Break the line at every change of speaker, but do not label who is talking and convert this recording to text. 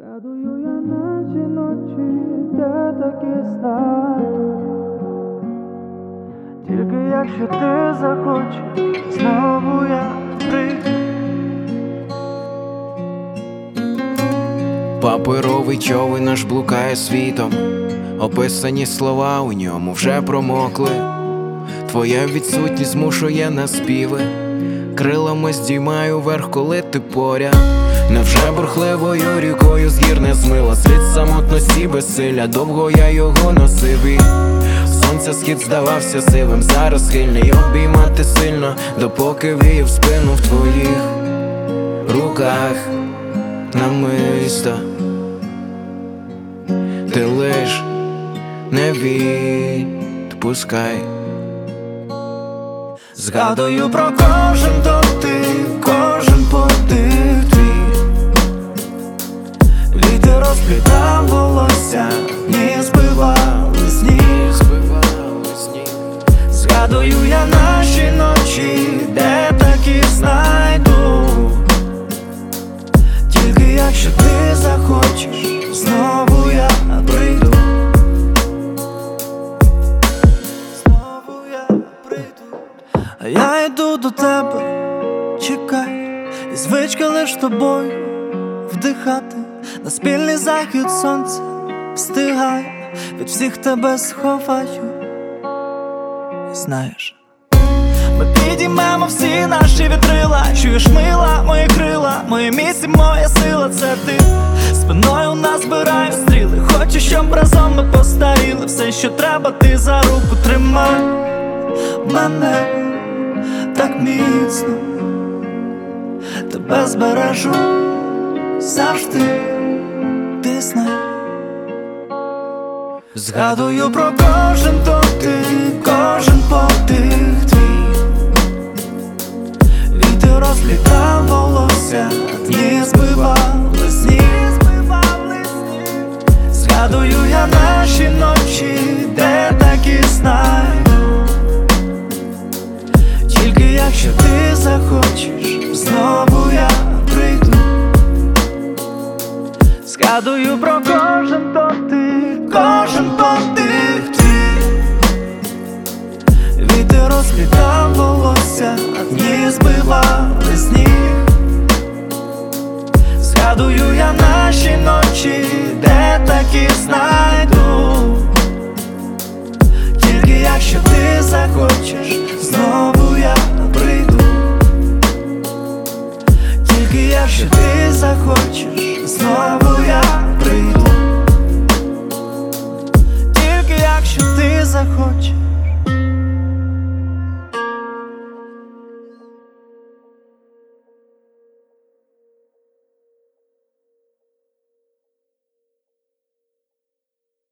Згадую я наші ночі, де таки знайду. Тільки якщо ти захочеш, знову я прийду.
Паперовий човен наш блукає світом, описані слова у ньому вже промокли. Твоя відсутність змушує на співи, крилами здіймаю вверх, коли ти поряд. Невже бурхливою рікою з гір не змила слід самотності безсилля, довго я його носив і сонця схід здавався сивим, зараз схильний обіймати сильно, допоки віяв спину в твоїх руках намисто. Ти лиш не відпускай.
Згадую про кожен дотик, кожен подих твій. Вітер розплітав волосся, ні збивали сніг. Згадую я наші ночі, де таки знайду. Тільки якщо ти захочеш, знову я прийду. Знову я прийду. А я йду до тебе, чекай, і звичка лиш тобою вдихати. На спільний захід сонця встигай, від всіх тебе сховаю. І знаєш, ми підіймемо всі наші вітрила. Чуєш, мила, мої крила, моє місце, моя сила, це ти. Спиною назбираю стріли, хочу, щоб разом ми постаріли. Все, що треба, ти за руку тримай мене так міцно, тебе збережу завжди, ти знай. Згадую про кожен дотик, кожен подих твій. Вітер розплітав волосся, дні збивали сніг. Згадую я наші ночі, де таки знайду. Тільки якщо ти захочеш, знову я прийду. Згадую про кожен дотик, кожен подих твій. Вітер розплітав волосся, а дні збивали сніг. Згадую я наші ночі, де таки знайду. Тільки якщо ти захочеш, знову я прийду. Тільки якщо ти захочеш, знову я прийду. Тільки якщо ти захочеш.